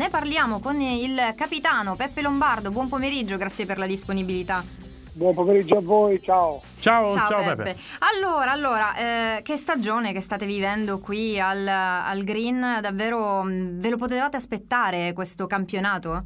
ne parliamo con il capitano Peppe Lombardo. Buon pomeriggio, grazie per la disponibilità. Buon pomeriggio a voi, ciao. Ciao Peppe. Allora, che stagione che state vivendo qui al Green? Davvero ve lo potevate aspettare questo campionato?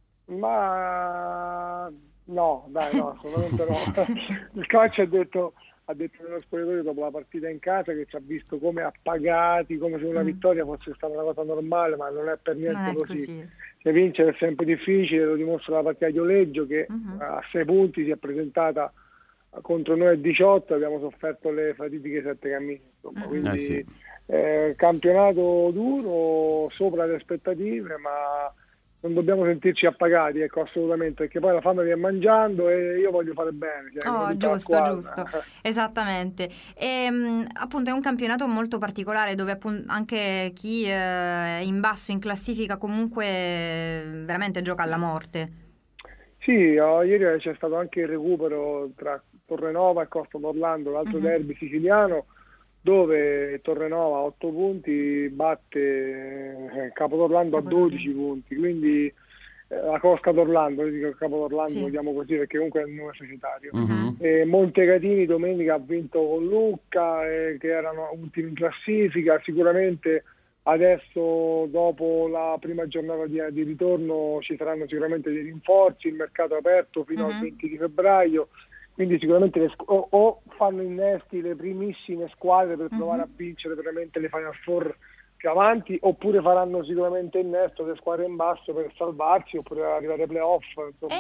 Ma no, assolutamente no. Il coach ha detto nello spogliatoio dopo la partita in casa che ci ha visto come appagati, come se una vittoria fosse stata una cosa normale, ma non è per niente così. Se vincere è sempre difficile, lo dimostra la partita di Oleggio che a 6 punti si è presentata contro noi a 18, abbiamo sofferto le fatidiche 7 cammini, insomma. Quindi campionato duro, sopra le aspettative, ma non dobbiamo sentirci appagati, ecco, assolutamente, perché poi la fame viene mangiando e io voglio fare bene. Giusto, esattamente. E appunto è un campionato molto particolare dove anche chi è in basso in classifica comunque veramente gioca alla morte. Sì, ieri c'è stato anche il recupero tra Torrenova e Costa d'Orlando, l'altro derby siciliano, dove Torrenova a 8 punti batte Capo d'Orlando a 12 punti, quindi la Costa d'Orlando, io dico Capo d'Orlando, vogliamo così perché comunque è il nome societario. Montecatini domenica ha vinto con Lucca, che erano ultimi in classifica, sicuramente adesso dopo la prima giornata di ritorno ci saranno sicuramente dei rinforzi, il mercato è aperto fino al 20 di febbraio. Quindi sicuramente o fanno innesti le primissime squadre per provare a vincere veramente le Final Four più avanti, oppure faranno sicuramente innesto le squadre in basso per salvarsi, oppure arrivare ai playoff. Insomma,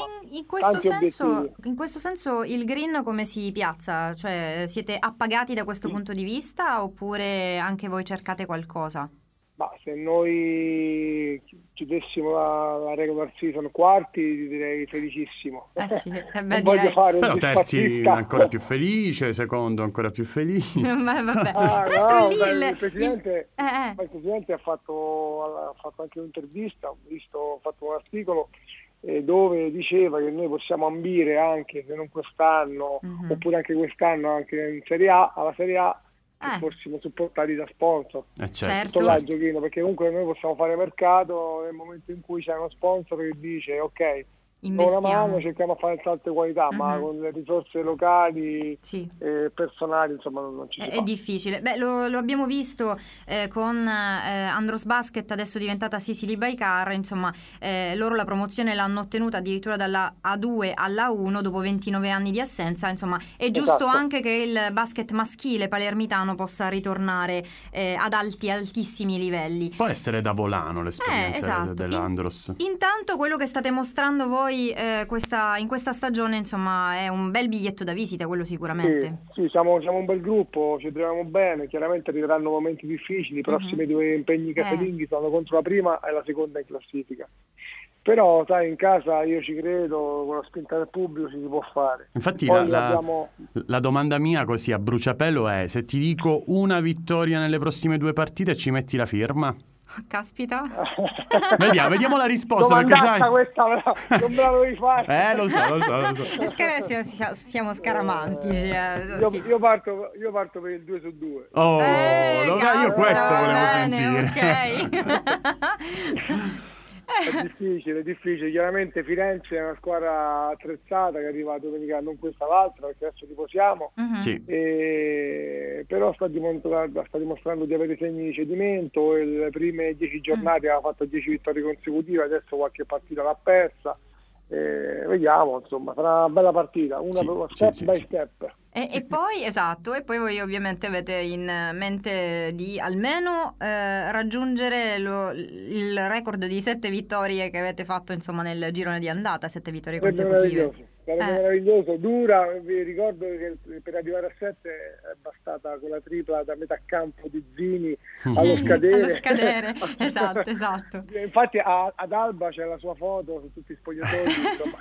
in questo senso il Green come si piazza? Cioè siete appagati da questo punto di vista oppure anche voi cercate qualcosa? Ma se noi chiudessimo la regular season quarti, ti direi felicissimo. Non voglio fare però terzi ancora più felice, secondo ancora più felice. Il presidente ha fatto anche un'intervista, ho fatto un articolo dove diceva che noi possiamo ambire anche, se non quest'anno, oppure anche quest'anno, anche in Serie A, alla Serie A, che fossimo supportati da sponsor. Certo. Là il giochino, perché comunque noi possiamo fare mercato nel momento in cui c'è uno sponsor che dice ok, una mano, cerchiamo di fare il salto di qualità, ma con le risorse locali e personali insomma non ci si fa. È difficile. Lo abbiamo visto con Andros Basket, adesso diventata Sicily Baikar, insomma loro la promozione l'hanno ottenuta addirittura dalla A2 alla A1 dopo 29 anni di assenza, insomma è giusto anche che il basket maschile palermitano possa ritornare ad altissimi livelli. Può essere da volano l'esperienza dell'Andros. Intanto quello che state mostrando voi in questa stagione, insomma, è un bel biglietto da visita, quello sicuramente. Sì, siamo un bel gruppo, ci troviamo bene, chiaramente arriveranno momenti difficili, i prossimi 2 impegni casalinghi sono contro la prima e la seconda in classifica. Però sai, in casa io ci credo, con la spinta del pubblico ci si può fare. Infatti la domanda mia così a bruciapelo è: se ti dico una vittoria nelle prossime 2 partite ci metti la firma? Caspita. Vediamo la risposta, perché sai questa non me la dovevi fare. Lo so. Siamo scaramantici. Io parto per il 2-2. Io questo volevo sentire. Ok. È difficile, chiaramente Firenze è una squadra attrezzata che arriva domenica, non questa l'altra, perché adesso riposiamo, però sta dimostrando di avere segni di cedimento, e le prime 10 giornate ha fatto 10 vittorie consecutive, adesso qualche partita l'ha persa, vediamo, insomma, sarà una bella partita, step by step. E poi voi ovviamente avete in mente di almeno raggiungere il record di 7 vittorie che avete fatto, insomma, nel girone di andata, 7 vittorie consecutive. Sarebbe meraviglioso, dura, vi ricordo che per arrivare a 7 è bastata quella tripla da metà campo di Zini allo scadere. Esatto. Infatti ad Alba c'è la sua foto su tutti i spogliatoi,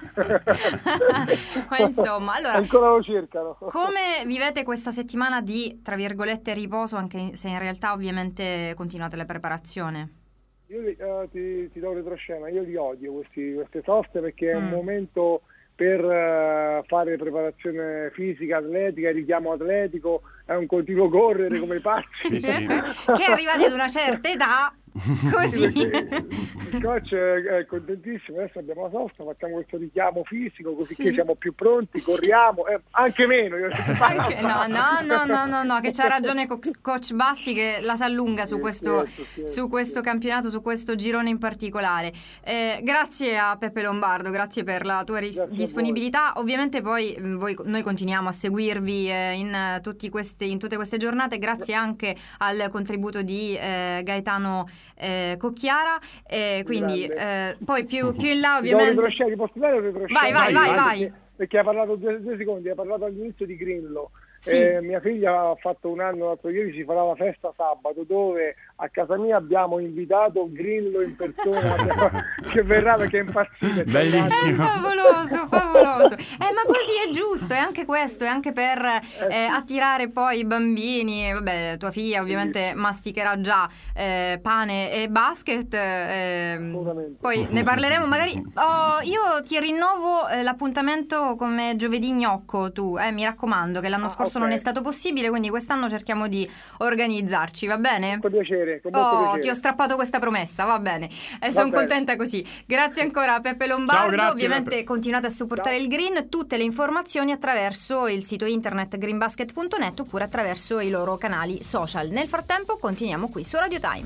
Ma insomma, allora, ancora lo cercano. Come vivete questa settimana di, tra virgolette, riposo, anche se in realtà ovviamente continuate la preparazione? Io ti do retroscena, io li odio queste soste, perché è un momento per fare preparazione fisica, atletica, richiamo atletico, è un continuo correre come pazzi. Sì. Che arrivati ad una certa età Così. Il coach è contentissimo, adesso abbiamo la sosta, facciamo questo richiamo fisico così Sì. che siamo più pronti, corriamo, anche meno. No, che c'ha ragione coach Bassi, che la sa lunga su questo campionato, su questo girone in particolare. Grazie a Peppe Lombardo, grazie per la tua disponibilità. Ovviamente poi noi continuiamo a seguirvi in tutte queste giornate, grazie anche al contributo di Gaetano Cocchiara, quindi poi più in là ovviamente. Posso dare un retroscena? Vai. Perché hai parlato due secondi, hai parlato all'inizio di Grillo. Sì. Mia figlia ha fatto un anno l'altro ieri, si farà la festa sabato, dove a casa mia abbiamo invitato Grillo in persona che verrà perché è impazzito. Bellissimo. Favoloso. Ma così è giusto, è anche questo, è anche per attirare poi i bambini. Vabbè, tua figlia ovviamente masticherà già pane e basket, poi ne parleremo magari. Io ti rinnovo l'appuntamento come giovedì gnocco, tu mi raccomando, che l'anno scorso non è stato possibile, quindi quest'anno cerchiamo di organizzarci, va bene? Con piacere, con molto piacere. Ti ho strappato questa promessa, va bene, sono contenta così. Grazie ancora a Peppe Lombardo. Ciao, grazie, ovviamente Peppe. Continuate a supportare il Green, tutte le informazioni attraverso il sito internet greenbasket.net oppure attraverso i loro canali social. Nel frattempo continuiamo qui su Radio Time.